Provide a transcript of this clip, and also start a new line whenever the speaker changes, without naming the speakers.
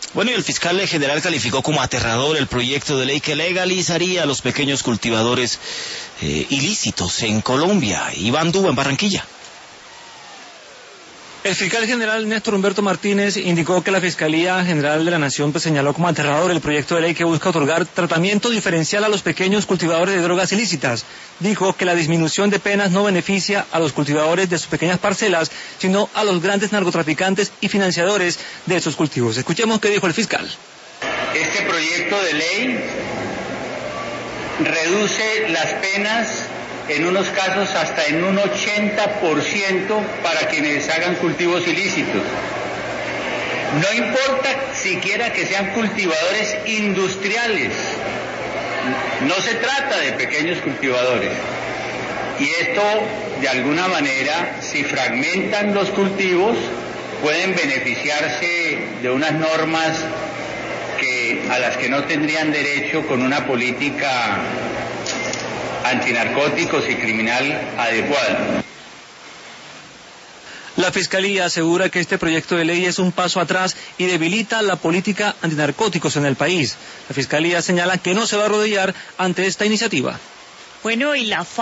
Bueno, y el fiscal general calificó como aterrador el proyecto de ley que legalizaría a los pequeños cultivadores ilícitos en Colombia. Iván Duba, en Barranquilla.
El fiscal general Néstor Humberto Martínez indicó que la Fiscalía General de la Nación señaló como aterrador el proyecto de ley que busca otorgar tratamiento diferencial a los pequeños cultivadores de drogas ilícitas. Dijo que la disminución de penas no beneficia a los cultivadores de sus pequeñas parcelas, sino a los grandes narcotraficantes y financiadores de esos cultivos. Escuchemos qué dijo el fiscal.
Este proyecto de ley reduce las penas en unos casos hasta en un 80% para quienes hagan cultivos ilícitos. No importa siquiera que sean cultivadores industriales, no se trata de pequeños cultivadores. Y esto, de alguna manera, si fragmentan los cultivos, pueden beneficiarse de unas normas a las que no tendrían derecho con una política antinarcóticos y criminal adecuada.
La Fiscalía asegura que este proyecto de ley es un paso atrás y debilita la política antinarcóticos en el país. La Fiscalía señala que no se va a arrodillar ante esta iniciativa.
Bueno, y la